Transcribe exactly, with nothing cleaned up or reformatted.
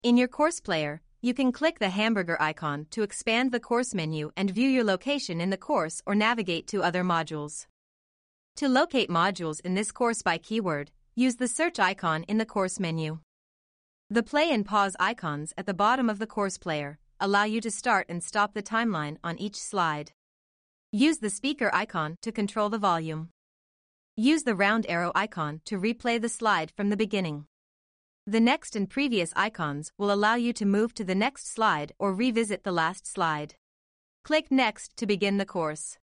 In your course player, you can click the hamburger icon to expand the course menu and view your location in the course or navigate to other modules. To locate modules in this course by keyword, use the search icon in the course menu. The play and pause icons at the bottom of the course player allow you to start and stop the timeline on each slide. Use the speaker icon to control the volume. Use the round arrow icon to replay the slide from the beginning. The next and previous icons will allow you to move to the next slide or revisit the last slide. Click Next to begin the course.